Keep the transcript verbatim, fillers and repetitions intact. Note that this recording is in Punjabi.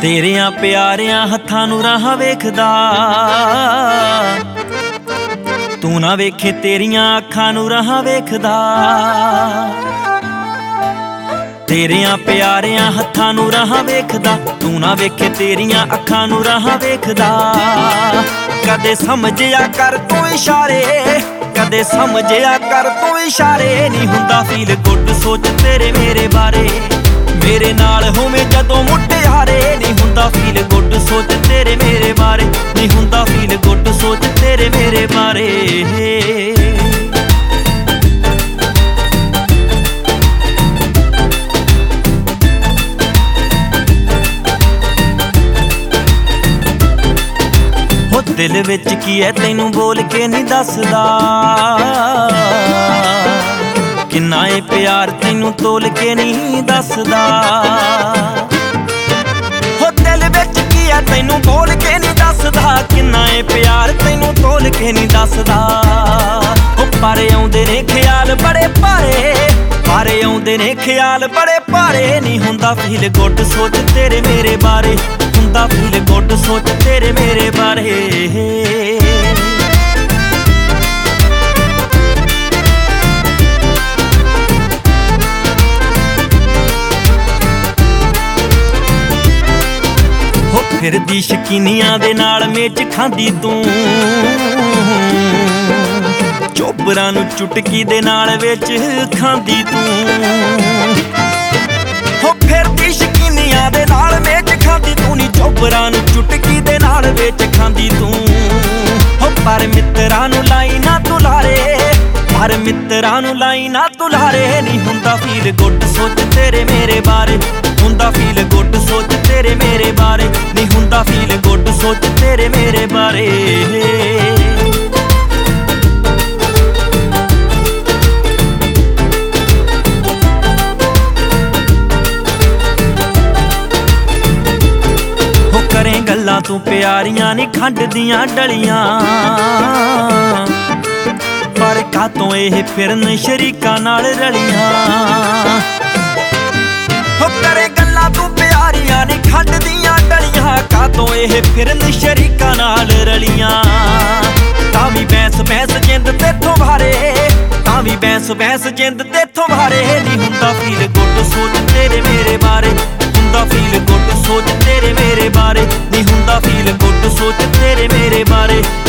ਤੇਰਿਆਂ ਪਿਆਰਿਆਂ ਹੱਥਾਂ ਨੂੰ ਰਾਹਾਂ ਵੇਖਦਾ, ਤੂੰ ਨਾ ਵੇਖੇ ਤੇਰੀਆਂ ਅੱਖਾਂ ਨੂੰ ਰਾਹਾਂ ਵੇਖਦਾ। ਤੇਰਿਆਂ ਪਿਆਰਿਆਂ ਹੱਥਾਂ ਨੂੰ ਰਾਹਾਂ ਵੇਖਦਾ, ਤੂੰ ਨਾ ਵੇਖੇ ਤੇਰੀਆਂ ਅੱਖਾਂ ਨੂੰ ਰਾਹਾਂ ਵੇਖਦਾ। ਕਦੇ ਸਮਝਿਆ ਕਰ ਤੂੰ ਇਸ਼ਾਰੇ, ਕਦੇ ਸਮਝਿਆ ਕਰ ਤੂੰ ਇਸ਼ਾਰੇ। ਨਹੀਂ ਹੁੰਦਾ ਫੀਲ ਗੁੱਡ ਸੋਚ ਤੇਰੇ ਮੇਰੇ ਬਾਰੇ, ਮੇਰੇ ਨਾਲ ਹੋਵੇਂ ਜਦੋਂ ਮੁਟਿਆਰੇ। ਨਹੀਂ ਹੁੰਦਾ ਫੀਲ ਗੁੱਡ ਸੋਚ ਤੇਰੇ ਮੇਰੇ ਬਾਰੇ, ਨਹੀਂ ਹੁੰਦਾ ਫੀਲ ਗੁੱਡ ਸੋਚ ਤੇਰੇ ਮੇਰੇ ਬਾਰੇ। ਹੋ ਦਿਲ ਵਿੱਚ ਕੀ ਹੈ ਤੈਨੂੰ ਬੋਲ ਕੇ ਨਹੀਂ ਦੱਸਦਾ, ਕਿੰਨਾ ਏ ਪਿਆਰ ਤੈਨੂੰ ਤੋਲ ਕੇ ਨਹੀਂ ਦੱਸਦਾ। ਹੋ ਦਿਲ ਵਿੱਚ ਕੀ ਹੈ ਤੈਨੂੰ ਬੋਲ ਕੇ ਨਹੀਂ ਦੱਸਦਾ, ਕਿੰਨਾ ਏ ਪਿਆਰ ਤੈਨੂੰ ਤੋਲ ਕੇ ਨਹੀਂ ਦੱਸਦਾ। ਹੋ ਪਰ ਆਉਂਦੇ ਨੇ ਖਿਆਲ ਬੜੇ ਭਾਰੇ, ਪਰ ਆਉਂਦੇ ਨੇ ਖਿਆਲ ਬੜੇ ਭਾਰੇ। ਨਹੀਂ ਹੁੰਦਾ ਫੀਲ ਗੁੱਡ ਸੋਚ ਤੇਰੇ ਮੇਰੇ ਬਾਰੇ, ਹੁੰਦਾ ਫੀਲ ਗੁੱਡ ਸੋਚ ਤੇਰੇ ਮੇਰੇ ਬਾਰੇ। ਫਿਰਦੀ ਸ਼ਕੀਨੀਆਂ ਦੇ ਨਾਲ ਮੇਚ ਖਾਂਦੀ ਤੂੰ, ਚੋਬਰਾਂ ਨੂੰ ਚੁਟਕੀ ਦੇ ਨਾਲ ਵਿੱਚ ਖਾਂਦੀ ਤੂੰ। ਹੋ ਫਿਰਦੀ ਸ਼ਕੀਨੀਆਂ ਦੇ ਨਾਲ ਮੇਚ ਖਾਂਦੀ ਤੂੰ, ਨੀ ਚੋਬਰਾਂ ਨੂੰ ਚੁਟਕੀ ਦੇ ਨਾਲ ਵਿੱਚ ਖਾਂਦੀ ਤੂੰ। ਹੋ ਪਰ ਮਿੱਤਰਾਂ ਨੂੰ ਲਾਈ ਨਾ ਤੂੰ ਲਾਰੇ, ਪਰ ਮਿੱਤਰਾਂ ਨੂੰ ਲਾਈ ਨਾ ਤੂੰ ਲਾਰੇ। ਨਹੀਂ ਹੁੰਦਾ ਫੀਲ ਗੁੱਡ ਸੋਚ ਤੇਰੇ ਮੇਰੇ ਬਾਰੇ, ਹੁੰਦਾ ਫੀਲ ਗੁੱਡ ਸੋਚ ਤੇਰੇ ਮੇਰੇ ਬਾਰੇ। ਨਹੀਂ ਹੁੰਦਾ ਫੀਲ ਗੁੱਡ ਸੋਚ ਤੇਰੇ ਮੇਰੇ ਬਾਰੇ। ਹੋ ਕਰੇ ਗੱਲਾਂ ਤੂੰ ਪਿਆਰੀਆਂ ਨੀ ਖੰਡ ਦੀਆਂ ਡਲੀਆਂ, ਪਰ ਕਾਤੋਂ ਇਹ ਫਿਰਨ ਸ਼ਰੀਕਾਂ ਨਾਲ ਰਲੀਆਂ। ਹੋ ਕਰੇ ਗੱਲਾਂ ਤੂੰ ਪਿਆਰੀਆਂ ਨੀ ਖੰਡ ਦੀਆਂ ਡਲੀਆਂ, ਕਾਤੋਂ ਇਹ ਫਿਰਨ ਸ਼ਰੀਕਾਂ ਨਾਲ ਰਲੀਆਂ। ਤਾਂ ਵੀ ਬੈਂਸ ਬੈਂਸ ਜਿੰਦ ਤੇਥੋਂ ਭਾਰੇ, ਤਾਂ ਵੀ ਬੈਂਸ ਬੈਂਸ ਜਿੰਦ ਤੇਥੋਂ ਭਾਰੇ। ਨਹੀਂ ਹੁੰਦਾ ਫੀਲ ਗੁੱਡ ਸੋਚ ਤੇਰੇ ਮੇਰੇ ਬਾਰੇ, ਹੁੰਦਾ ਫੀਲ ਗੁੱਡ ਸੋਚ ਤੇਰੇ ਮੇਰੇ ਬਾਰੇ। ਨਹੀਂ ਹੁੰਦਾ ਫੀਲ ਗੁੱਡ ਸੋਚ ਤੇਰੇ ਮੇਰੇ ਬਾਰੇ।